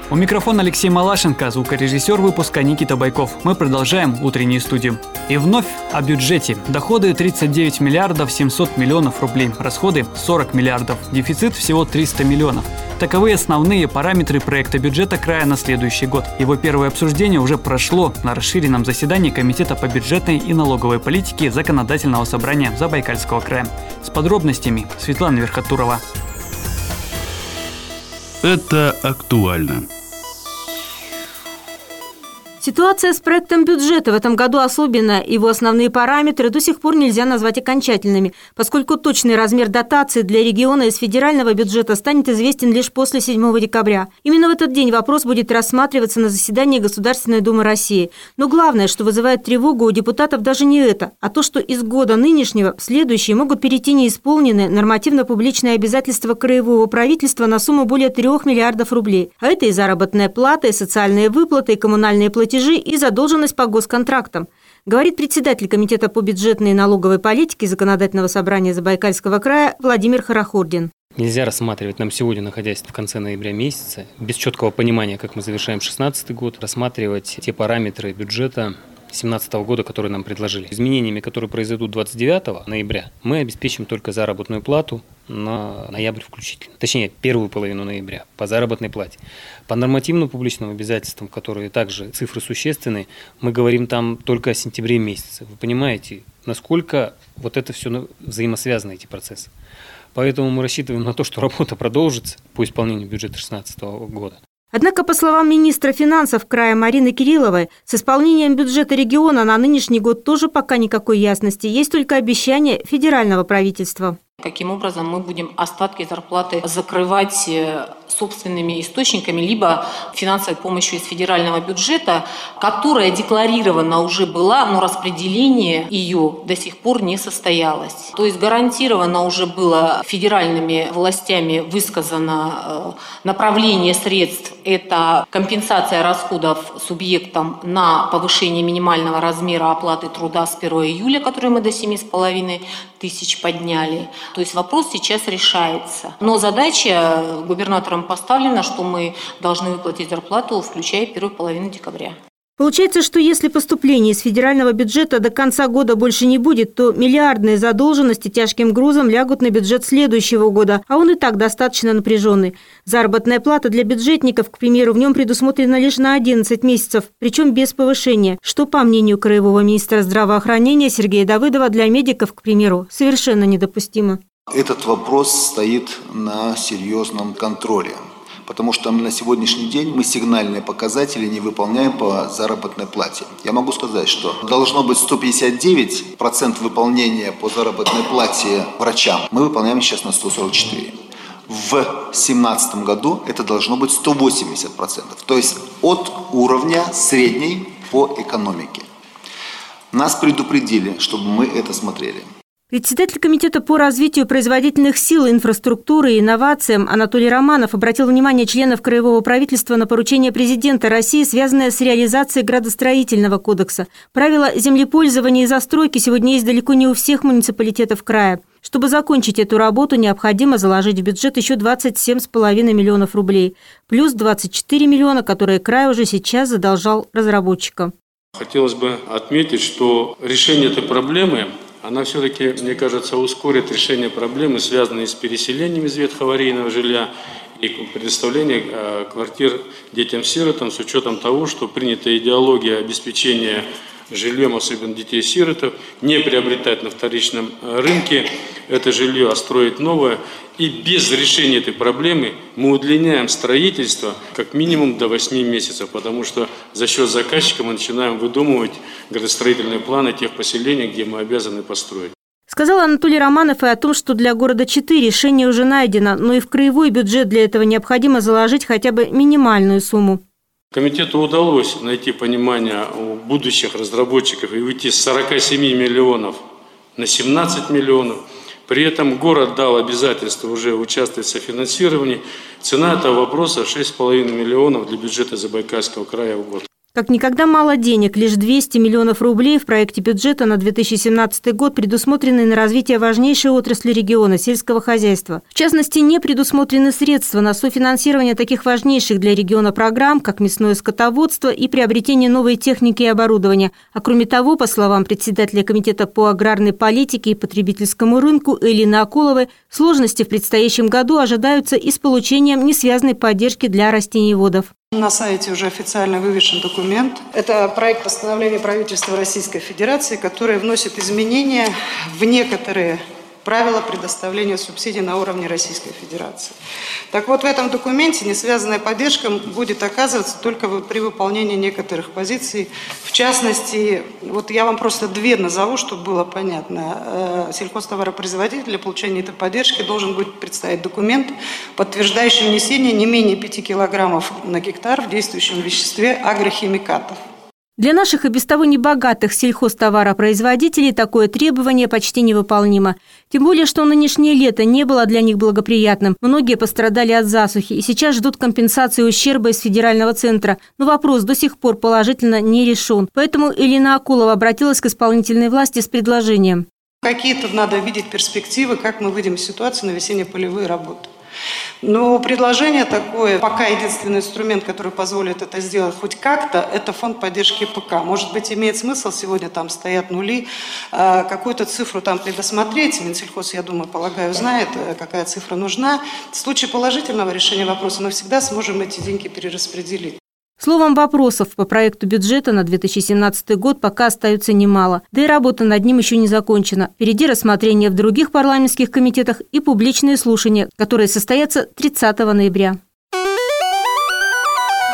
У микрофона Алексей Малашенко, звукорежиссер выпуска Никита Байков. Мы продолжаем утреннюю студию. И вновь о бюджете. Доходы 39 миллиардов 700 миллионов рублей, расходы 40 миллиардов, дефицит всего 300 миллионов. Таковы основные параметры проекта бюджета края на следующий год. Его первое обсуждение уже прошло на расширенном заседании Комитета по бюджетной и налоговой политике Законодательного собрания Забайкальского края. С подробностями Светлана Верхотурова. Это актуально. Ситуация с проектом бюджета в этом году особенная. Его основные параметры до сих пор нельзя назвать окончательными, поскольку точный размер дотации для региона из федерального бюджета станет известен лишь после 7 декабря. Именно в этот день вопрос будет рассматриваться на заседании Государственной Думы России. Но главное, что вызывает тревогу у депутатов, даже не это, а то, что из года нынешнего в следующий могут перейти неисполненные нормативно-публичные обязательства краевого правительства на сумму более 3 миллиардов рублей. А это и заработная плата, и социальные выплаты, и коммунальные платежи, и задолженность по госконтрактам, говорит председатель Комитета по бюджетной и налоговой политике Законодательного собрания Забайкальского края Владимир Хорохордин. Нельзя рассматривать нам сегодня, находясь в конце ноября месяца, без четкого понимания, как мы завершаем 2016 год, рассматривать те параметры бюджета 2017 года, которые нам предложили. Изменениями, которые произойдут 29 ноября, мы обеспечим только заработную плату на ноябрь включительно. Точнее, первую половину ноября по заработной плате. По нормативно-публичным обязательствам, которые также цифры существенные, мы говорим там только о сентябре месяце. Вы понимаете, насколько вот это все взаимосвязано, эти процессы. Поэтому мы рассчитываем на то, что работа продолжится по исполнению бюджета 2016 года. Однако, по словам министра финансов края Марины Кирилловой, с исполнением бюджета региона на нынешний год тоже пока никакой ясности. Есть только обещание федерального правительства. Каким образом мы будем остатки зарплаты закрывать собственными источниками, либо финансовой помощью из федерального бюджета, которая декларирована уже была, но распределение ее до сих пор не состоялось. То есть гарантированно уже было федеральными властями высказано направление средств. Это компенсация расходов субъектам на повышение минимального размера оплаты труда с 1 июля, который мы до 7,5 тысяч подняли. То есть вопрос сейчас решается. Но задача губернатором поставлена, что мы должны выплатить зарплату, включая первую половину декабря. Получается, что если поступлений из федерального бюджета до конца года больше не будет, то миллиардные задолженности тяжким грузом лягут на бюджет следующего года, а он и так достаточно напряженный. Заработная плата для бюджетников, к примеру, в нем предусмотрена лишь на 11 месяцев, причем без повышения, что, по мнению краевого министра здравоохранения Сергея Давыдова, для медиков, к примеру, совершенно недопустимо. Этот вопрос стоит на серьезном контроле. Потому что на сегодняшний день мы сигнальные показатели не выполняем по заработной плате. Я могу сказать, что должно быть 159% выполнения по заработной плате врачам. Мы выполняем сейчас на 144%. В 2017 году это должно быть 180%. То есть от уровня средней по экономике. Нас предупредили, чтобы мы это смотрели. Председатель Комитета по развитию производительных сил, инфраструктуры и инновациям Анатолий Романов обратил внимание членов краевого правительства на поручение президента России, связанное с реализацией градостроительного кодекса. Правила землепользования и застройки сегодня есть далеко не у всех муниципалитетов края. Чтобы закончить эту работу, необходимо заложить в бюджет еще 27,5 миллионов рублей, плюс 24 миллиона, которые край уже сейчас задолжал разработчикам. Хотелось бы отметить, что решение этой проблемы она все-таки, мне кажется, ускорит решение проблемы, связанной с переселением из ветхоаварийного жилья и предоставлением квартир детям-сиротам, с учетом того, что принята идеология обеспечения жильем, особенно детей-сиротов, не приобретать на вторичном рынке это жилье, а строить новое. И без решения этой проблемы мы удлиняем строительство как минимум до 8 месяцев, потому что за счет заказчика мы начинаем выдумывать градостроительные планы тех поселений, где мы обязаны построить. Сказал Анатолий Романов и о том, что для города Читы решение уже найдено, но и в краевой бюджет для этого необходимо заложить хотя бы минимальную сумму. Комитету удалось найти понимание у будущих разработчиков и уйти с 47 миллионов на 17 миллионов. При этом город дал обязательство уже участвовать в софинансировании. Цена этого вопроса 6,5 миллионов для бюджета Забайкальского края в год. Как никогда мало денег, лишь 200 миллионов рублей в проекте бюджета на 2017 год предусмотрены на развитие важнейшей отрасли региона – сельского хозяйства. В частности, не предусмотрены средства на софинансирование таких важнейших для региона программ, как мясное скотоводство и приобретение новой техники и оборудования. А кроме того, по словам председателя Комитета по аграрной политике и потребительскому рынку Элины Акуловой, сложности в предстоящем году ожидаются и с получением несвязанной поддержки для растениеводов. На сайте уже официально вывешен документ. Это проект постановления правительства Российской Федерации, который вносит изменения в некоторые правила предоставления субсидий на уровне Российской Федерации. Так вот, в этом документе несвязанная поддержка будет оказываться только при выполнении некоторых позиций. В частности, вот я вам просто две назову, чтобы было понятно. Сельхозтоваропроизводитель для получения этой поддержки должен будет представить документ, подтверждающий внесение не менее 5 килограммов на гектар в действующем веществе агрохимикатов. Для наших и без того небогатых сельхозтоваропроизводителей такое требование почти невыполнимо. Тем более, что нынешнее лето не было для них благоприятным. Многие пострадали от засухи и сейчас ждут компенсации ущерба из федерального центра. Но вопрос до сих пор положительно не решен. Поэтому Элина Акулова обратилась к исполнительной власти с предложением. Какие-то надо видеть перспективы, как мы выйдем из ситуации на весенне-полевые работы. Но предложение такое, пока единственный инструмент, который позволит это сделать хоть как-то, это фонд поддержки ПК. Может быть, имеет смысл, сегодня там стоят нули, какую-то цифру там предусмотреть. Минсельхоз, я думаю, полагаю, знает, какая цифра нужна. В случае положительного решения вопроса мы всегда сможем эти деньги перераспределить. Словом, вопросов по проекту бюджета на 2017 год пока остается немало. Да и работа над ним еще не закончена. Впереди рассмотрение в других парламентских комитетах и публичные слушания, которые состоятся 30 ноября.